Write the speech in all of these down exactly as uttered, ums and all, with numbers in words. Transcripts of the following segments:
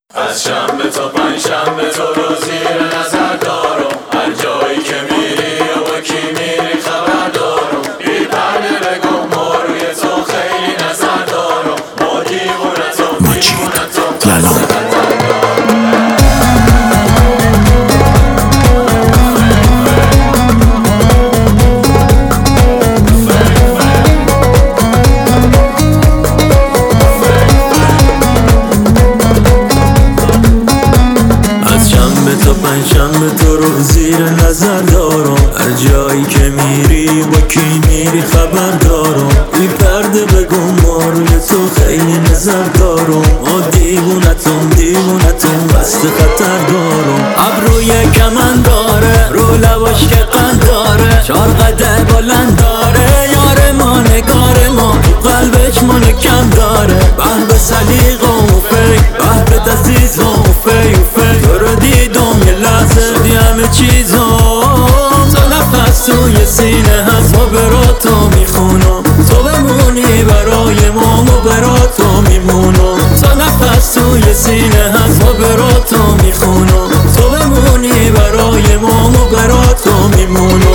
از شنبه تا پنجشنبه تو رو زیر نظر دارم، هر جایی که میری و با کی میری خبر دارم. بی پرده بگم ما روی تو خیلی نظر دارم، ما دیوونتم دیوونتم لالان تا پنجشنبه تو رو زیر نظر دارم، هر جایی که میری با کی میری خبر دارم. بی پرده بگم ما روی تو خیلی نظر دارم، ما دیوونتم دیوونتم قصد خطر دارم. ابروی کمن داره رو لباش که قند داره، چار قده بلند داره، یار ما نگار ما قلبش منو کم داره. به به سلیقه و فکر به به دزیز و فی و فی تو رو دیدم یه لحظه دی همه چیزم. تو نفس توی سینه هست ما براتو میخونم، تو بمونی برای ما ما براتو میمونم. تو نفس توی سینه هست ما براتو میخونم، تو بمونی برای ما ما براتو میمونم.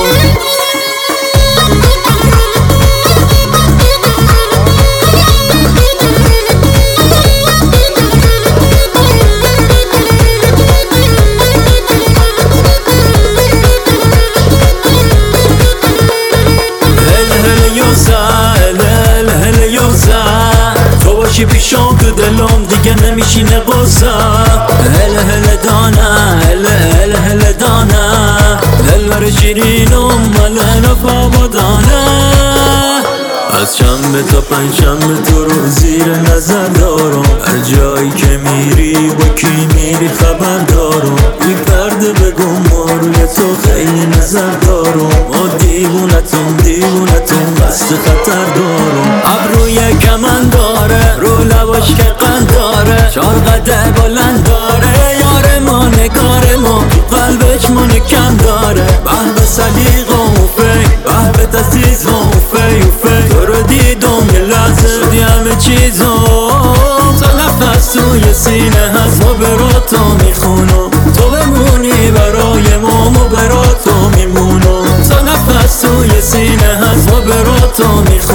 تو باشی پیشم تو دلم دیگه نمیشینه قصه. هله هله دانه هله هله هله دانه دلبر شیرینم مله نفا بدانه. از شنبه تا پنجشنبه تو رو زیر نظر دارم، هر جایی که میری با کی میری خبر دارم. بی پرده بگم ما روی تو خیلی نظر دارم، ما دیوونتم دیوونتم قصد خطر دارم. ابروی کمن داره رو لباش که قند داره، چار قده بلند داره، یار ما نگار ما قلبش منو کم داره. به به سلیقه و فکر به به دزیز و فی و فی تو رو دیدم یه لحظه دی همه چیزم. تو نفس توی سینه هست ما براتو میخونم، تو بمونی برای ما ما براتو میمونم. تو نفس توی سینه هست ما براتو میخونم.